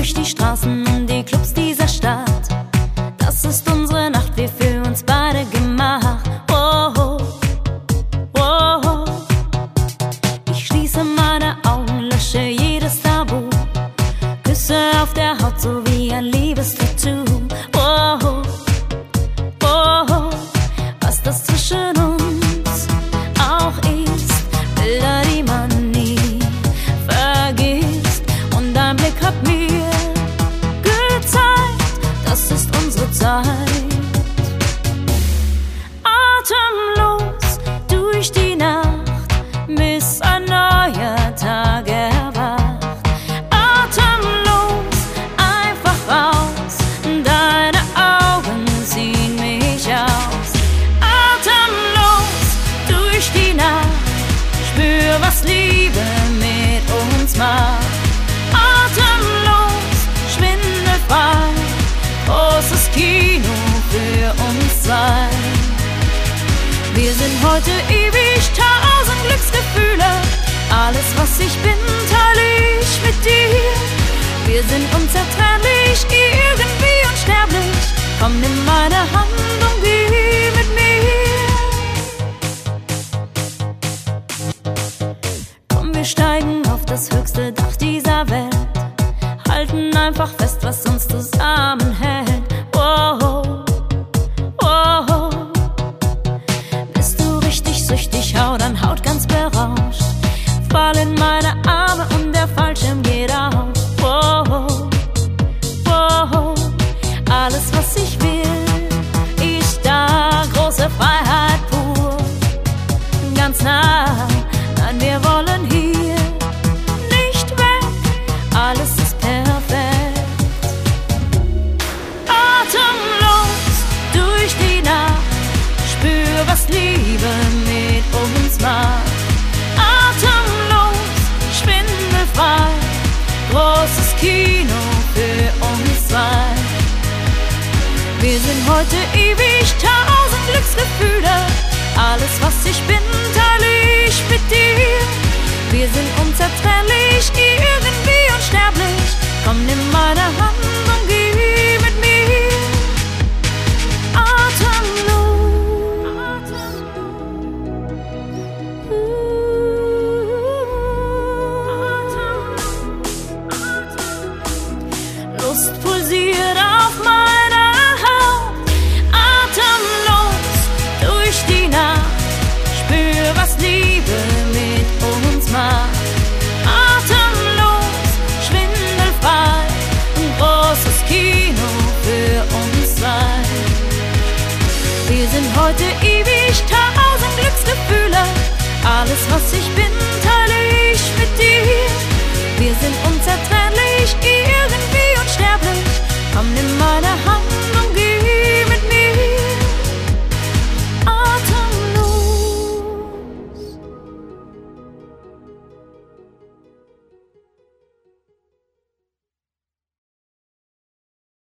durch die Straßen und die Clubs dieser Stadt. Das ist unsere Nacht, wir für uns beide gemacht. Oh, oh, oh. Ich schließe meine Augen, lösche jedes Tabu. Küsse auf der Haut, so wie ein Liebestattoo. Oh, oh, oh. Was das zwischen uns auch ist, Bilder, die man nie vergisst. Und dein Blick hat mir gezeigt, das ist unsere Zeit. Atemlos durch die Nacht, bis ein neuer Tag erwacht. Atemlos, einfach raus, deine Augen ziehen mich aus. Atemlos durch die Nacht, spür, was Liebe mit uns macht. Atemlos, schwindelfrei, großes Kino für uns zwei. Wir sind heute ewig, 1000 Glücksgefühle. Alles, was ich bin, teile ich mit dir. Wir sind unzertrennlich, irgendwie unsterblich. Komm, nimm meine Hand und geh mit mir. Komm, wir steigen auf das höchste Dach dieser Welt. Halten einfach fest, was uns zusammenhält. Oh, oh, oh. Bist du richtig süchtig, hau dann Haut ganz berauscht. Fall in meine Arme und der Fallschirm geht auf. Oh, oh, oh. Alles, was ich will, ist da. Große Freiheit pur, ganz nah. Nein, wir wollen hier nicht weg. Alles ist perfekt. Atemlos durch die Nacht, spür, was Liebe mit uns macht. Atemlos, schwindelfrei, großes Kino für uns zwei. Wir sind heute ewig, 1000 Glücksgefühle. Alles, was ich bin, teile ich mit dir. Wir sind unzertrennlich, irgendwie unsterblich. Komm, nimm meine